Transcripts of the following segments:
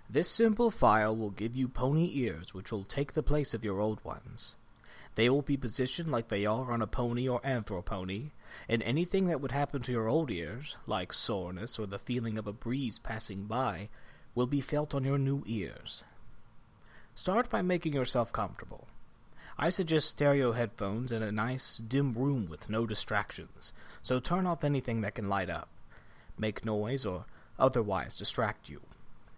This simple file will give you pony ears which will take the place of your old ones. They will be positioned like they are on a pony or anthropony, and anything that would happen to your old ears, like soreness or the feeling of a breeze passing by, will be felt on your new ears. Start by making yourself comfortable. I suggest stereo headphones in a nice, dim room with no distractions, so turn off anything that can light up, make noise, or otherwise distract you.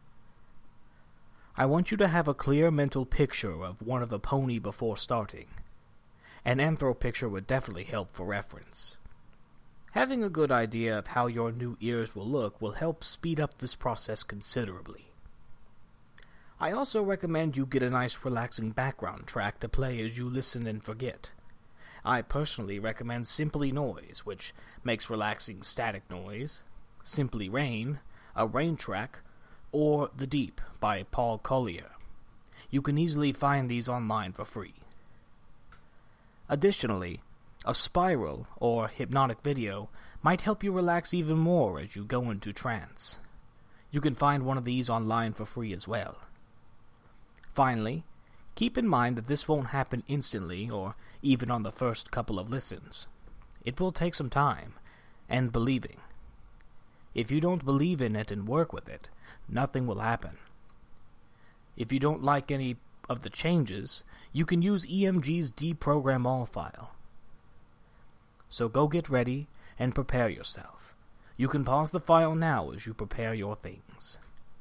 I want you to have a clear mental picture of one of a pony before starting. An anthro picture would definitely help for reference. Having a good idea of how your new ears will look will help speed up this process considerably. I also recommend you get a nice relaxing background track to play as you listen and forget. I personally recommend Simply Noise, which makes relaxing static noise, Simply Rain, a rain track, or The Deep by Paul Collier. You can easily find these online for free. Additionally, a spiral or hypnotic video might help you relax even more as you go into trance. You can find one of these online for free as well. Finally, keep in mind that this won't happen instantly or even on the first couple of listens. It will take some time and believing. If you don't believe in it and work with it, nothing will happen. If you don't like any of the changes, you can use EMG's Deprogram All file. So go get ready and prepare yourself. You can pause the file now as you prepare your things.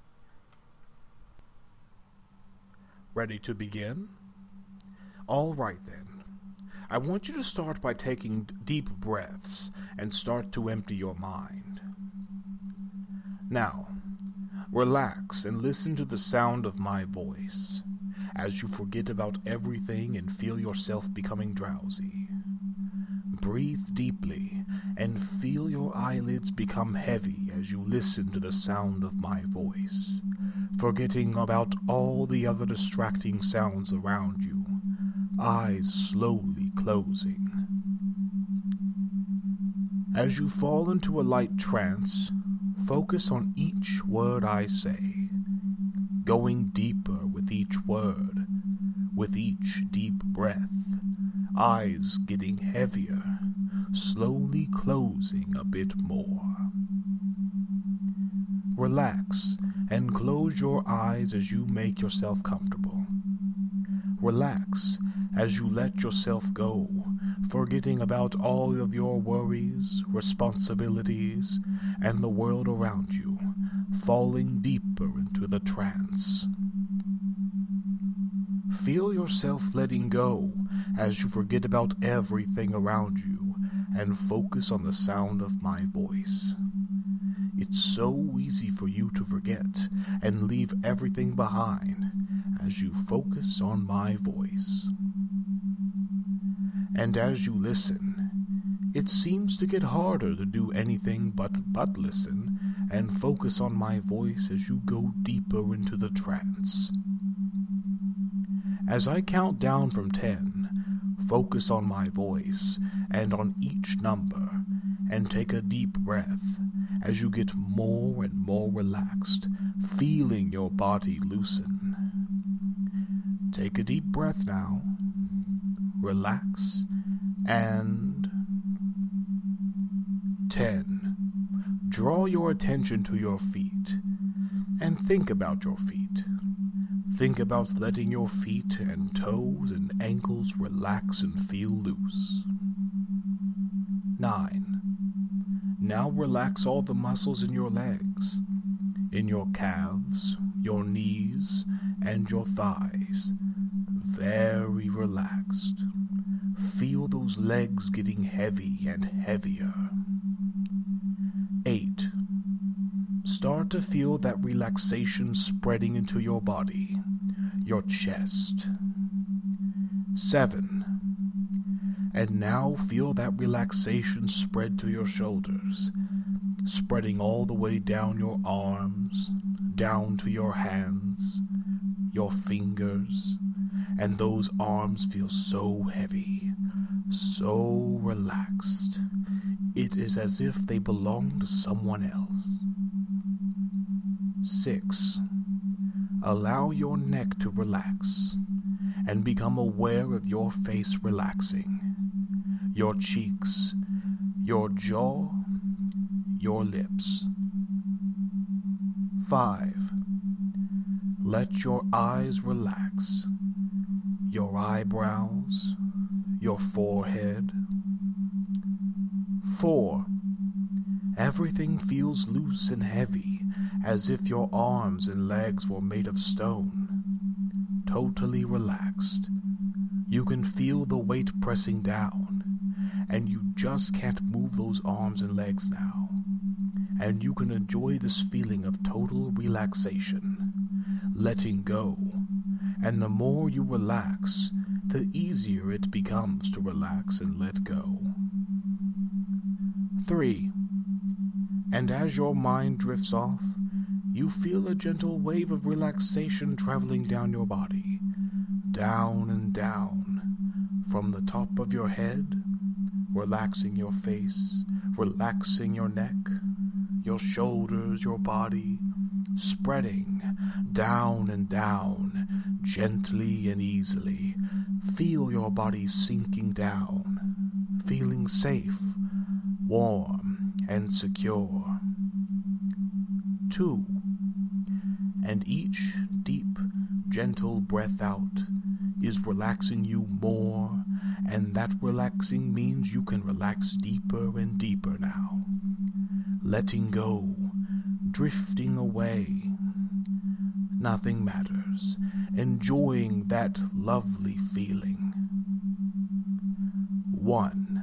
Ready to begin? All right then. I want you to start by taking deep breaths and start to empty your mind. Now, relax and listen to the sound of my voice as you forget about everything and feel yourself becoming drowsy. Breathe deeply and feel your eyelids become heavy as you listen to the sound of my voice, forgetting about all the other distracting sounds around you, eyes slowly closing. As you fall into a light trance, focus on each word I say, going deeper with each word, with each deep breath, eyes getting heavier, slowly closing a bit more. Relax and close your eyes as you make yourself comfortable. Relax as you let yourself go, forgetting about all of your worries, responsibilities, and the world around you, falling deeper into the trance. Feel yourself letting go as you forget about everything around you and focus on the sound of my voice. It's so easy for you to forget and leave everything behind as you focus on my voice. And as you listen, it seems to get harder to do anything but listen and focus on my voice as you go deeper into the trance. As I count down from 10, focus on my voice and on each number, and take a deep breath as you get more and more relaxed, feeling your body loosen. Take a deep breath now. Relax, and 10. Draw your attention to your feet, and think about your feet. Think about letting your feet and toes and ankles relax and feel loose. 9. Now relax all the muscles in your legs, in your calves, your knees, and your thighs. Very relaxed. Feel those legs getting heavy and heavier. 8. Start to feel that relaxation spreading into your body, your chest. 7. And now feel that relaxation spread to your shoulders, spreading all the way down your arms, down to your hands, your fingers, and those arms feel so heavy, so relaxed. It is as if they belong to someone else. 6. Allow your neck to relax and become aware of your face relaxing, your cheeks, your jaw, your lips. 5. Let your eyes relax, your eyebrows, your forehead. 4. Everything feels loose and heavy, as if your arms and legs were made of stone. Totally relaxed. You can feel the weight pressing down, and you just can't move those arms and legs now. And you can enjoy this feeling of total relaxation, letting go. And the more you relax, the easier it becomes to relax and let go. 3. And as your mind drifts off, you feel a gentle wave of relaxation traveling down your body, down and down, from the top of your head, relaxing your face, relaxing your neck, your shoulders, your body, spreading down and down, gently and easily. Feel your body sinking down, feeling safe, warm, and secure. 2. And each deep, gentle breath out is relaxing you more, and that relaxing means you can relax deeper and deeper now. Letting go, drifting away. Nothing matters. Enjoying that lovely feeling. 1.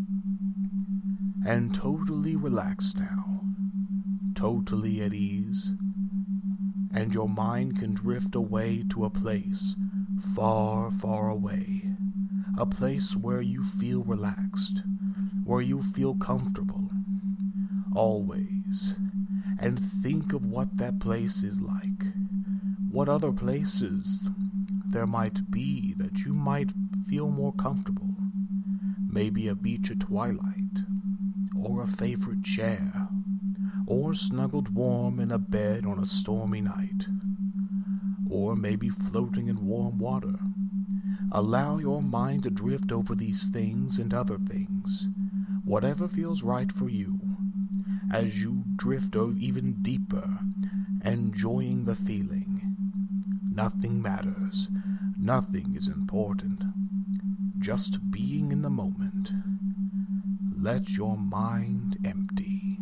And totally relaxed now. Totally at ease. And your mind can drift away to a place far, far away. A place where you feel relaxed, where you feel comfortable, always. And think of what that place is like. What other places there might be that you might feel more comfortable. Maybe a beach at twilight, or a favorite chair, or snuggled warm in a bed on a stormy night, or maybe floating in warm water. Allow your mind to drift over these things and other things, whatever feels right for you, as you drift even deeper, enjoying the feeling. Nothing matters. Nothing is important. Just being in the moment. Let your mind empty.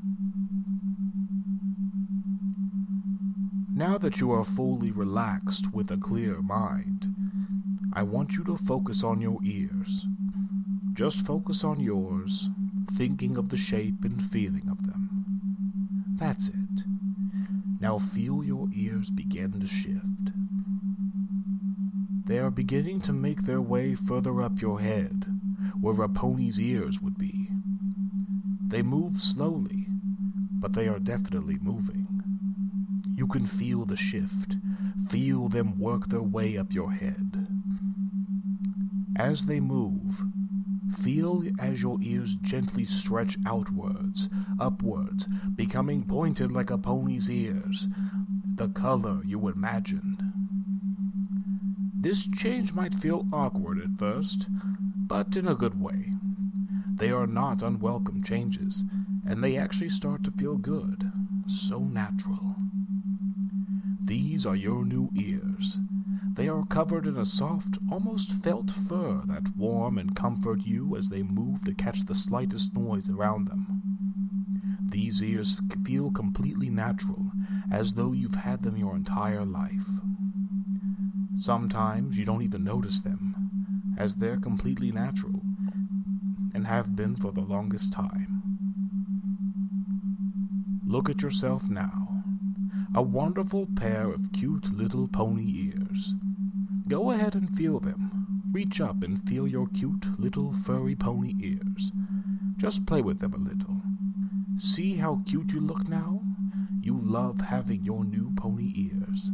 Now that you are fully relaxed with a clear mind, I want you to focus on your ears. Just focus on yours, thinking of the shape and feeling of them. That's it. Now feel your ears begin to shift. They are beginning to make their way further up your head, where a pony's ears would be. They move slowly, but they are definitely moving. You can feel the shift, feel them work their way up your head. As they move, feel as your ears gently stretch outwards, upwards, becoming pointed like a pony's ears, the color you imagined. This change might feel awkward at first, but in a good way. They are not unwelcome changes, and they actually start to feel good, so natural. These are your new ears. They are covered in a soft, almost felt fur that warm and comfort you as they move to catch the slightest noise around them. These ears feel completely natural, as though you've had them your entire life. Sometimes you don't even notice them, as they're completely natural, and have been for the longest time. Look at yourself now, a wonderful pair of cute little pony ears. Go ahead and feel them. Reach up and feel your cute little furry pony ears. Just play with them a little. See how cute you look now? You love having your new pony ears.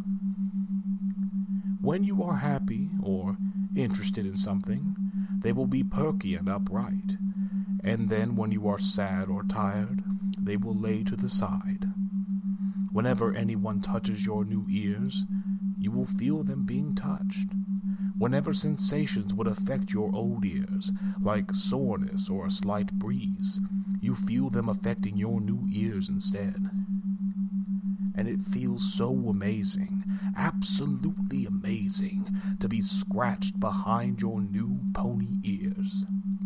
When you are happy or interested in something, they will be perky and upright. And then when you are sad or tired, they will lay to the side. Whenever anyone touches your new ears, you will feel them being touched. Whenever sensations would affect your old ears, like soreness or a slight breeze, you feel them affecting your new ears instead. And it feels so amazing, absolutely amazing, to be scratched behind your new pony ears.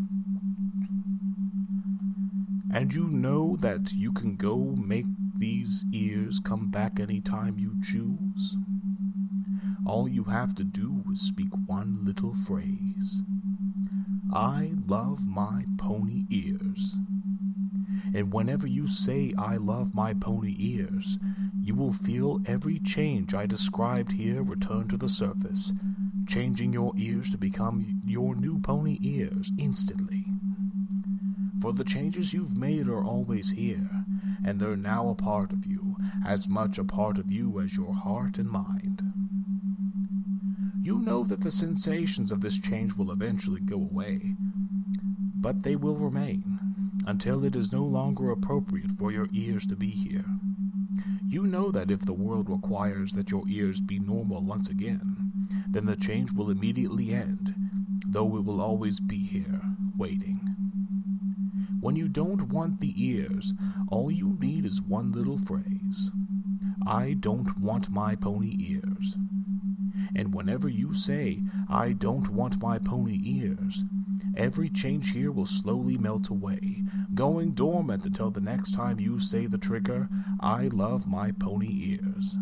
And you know that you can go make these ears come back anytime you choose. All you have to do is speak one little phrase. I love my pony ears. And whenever you say, I love my pony ears, you will feel every change I described here return to the surface, changing your ears to become your new pony ears instantly. For the changes you've made are always here, and they're now a part of you, as much a part of you as your heart and mind. You know that the sensations of this change will eventually go away, but they will remain until it is no longer appropriate for your ears to be here. You know that if the world requires that your ears be normal once again, then the change will immediately end, though it will always be here, waiting. When you don't want the ears, all you need is one little phrase. I don't want my pony ears. And whenever you say, I don't want my pony ears, every change here will slowly melt away, going dormant until the next time you say the trigger, I love my pony ears.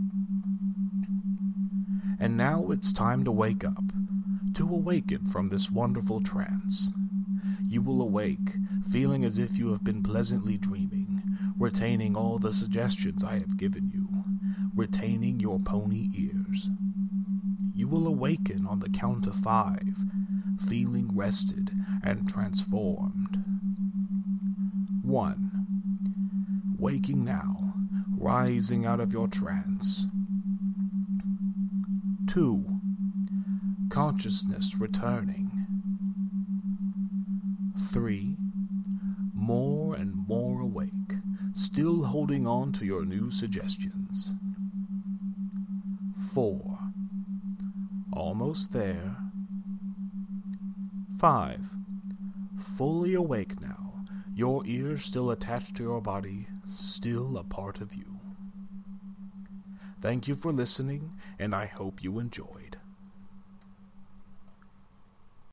And now it's time to wake up, to awaken from this wonderful trance. You will awake, feeling as if you have been pleasantly dreaming, retaining all the suggestions I have given you, retaining your pony ears. You will awaken on the count of 5, feeling rested and transformed. 1. Waking now, rising out of your trance. 2. Consciousness returning. 3. More and more awake, still holding on to your new suggestions. 4. Almost there. 5. Fully awake now, your ears still attached to your body, still a part of you. Thank you for listening, and I hope you enjoyed.